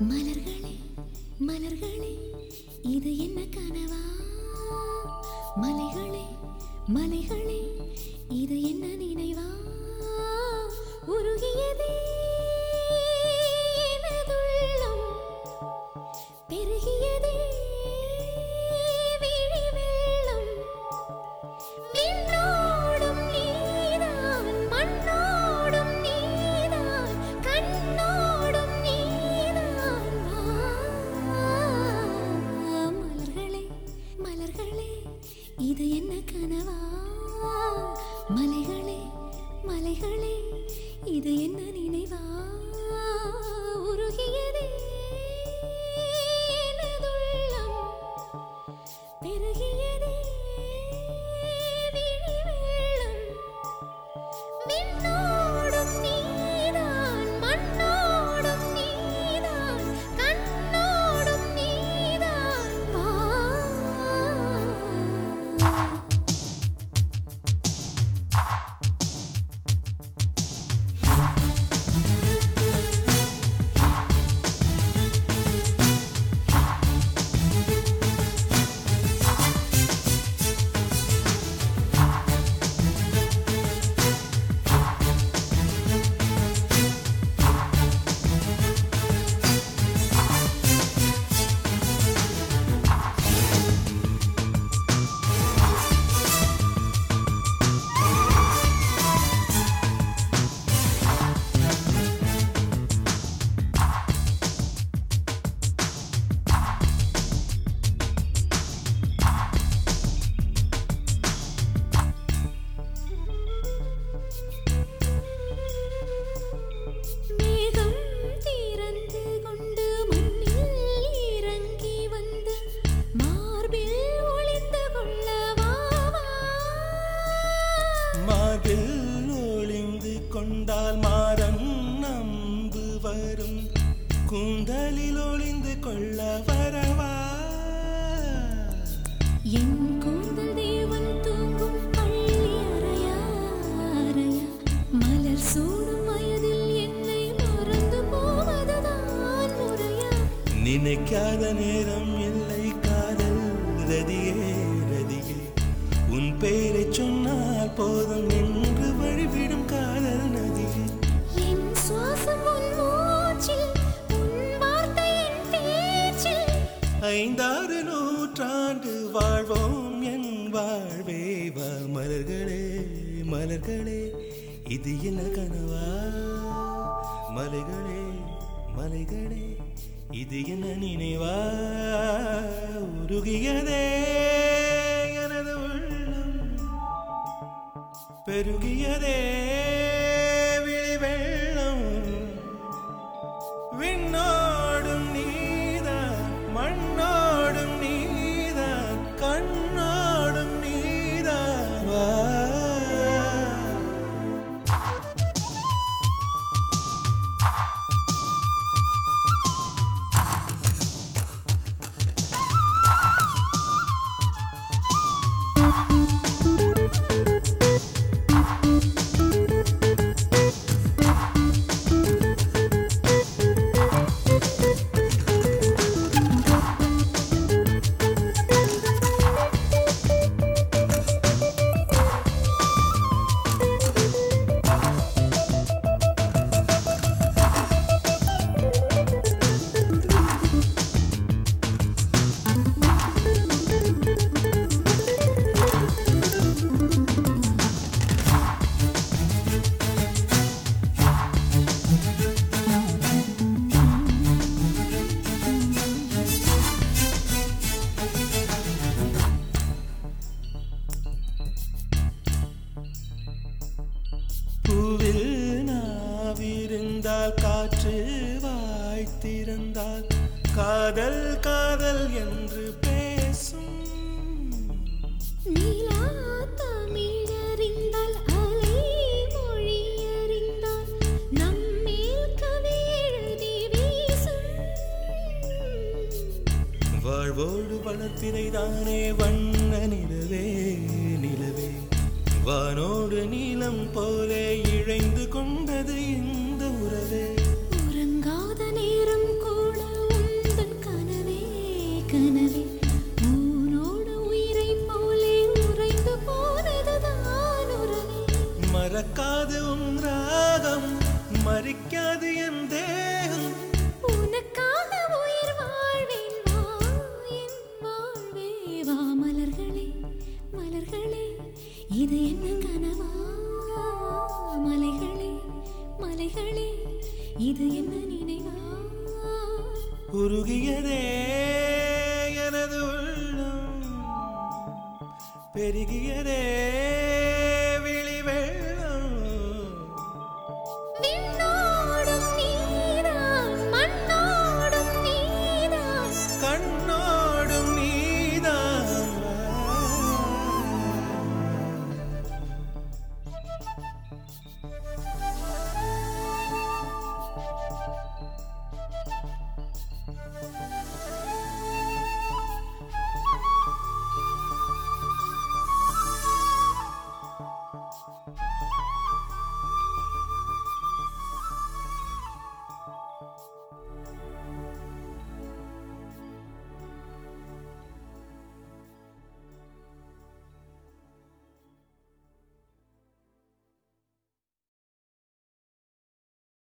மலர்களே மலர்களே இது என்ன கனவா? மலைகளே மலைகளே இது என்ன நினைவா? உருகியதே எனதுள்ளம், பெருகியதே விழி வெள்ளம். விண்ணோடும் நீதான், மண்ணோடும் நீதான், கண்ணோடும் நீதான். மலர்களே மலர்களே இது என்ன கனவா? மலைகளே மலைகளே இது என்ன நினைவா? உருகியதே எனதுள்ளம், பெருகியதே விழி வெள்ளம். விண்ணோடும் நீதான், மண்ணோடும் நீதான், கண்ணோடும் நீதான். கொண்டால் மாறன் நம்பு வரும், கூந்தலில் ஒளிந்து கொள்ள வரவா? என் கூந்தல் தேவன் தூங்கும் பள்ளி அறையா அறையா, மலர் சூடும் வயதில் என்னை மறந்து போவதுதான் முறையா? நினைக்காத நேரம் இல்லை காதல் ரதியே ரதியே, உன் பேரை சொன்னால் போதும் என்று வழிவிடும் காதல் நதியே. என் சுவாசம் உன் மூச்சில், உன் வார்த்தை என் பேச்சில். 5-6 நூற்றாண்டு வாழ்வோம் என் வாழ்வே வா. மலர்களே மலர்களே இது என்ன கனவா? மலைகளே மலைகளே இது என்ன நினைவா? உருகியதே எனது உள்ளம், பெருகியதே விழி வெள்ளம். விண்ணோடும் நீதான், மண்ணோடும் நீதான், கண்ணோடும் நீதான். வா பூவில் நாவிருந்தால், காற்று வாய்த்திருந்தால், காதல் காதல் என்று பேசும். நீலா தமிழறிந்தால், அலை மொழியறிந்தால், நம்மேல் கவி எழுதி வீசும். வாழ்வோடு வளர்த்திரைதானே வண்ண நிலவே நிலவே, வானோடு நீலம் போலே இழைந்து கொண்டது இந்த உறவே. உறங்காத நேரம் கூட சலிக்காது என் தேகம். உனக்காக உயிர் வாழ்வேன் வா என் வாழ்வே வா மலர்களே மலர்களே இது என்ன கனவா மலைகளே மலைகளே இது என்ன நினைவா உருகியதே எனது உள்ளம் பெருகியதே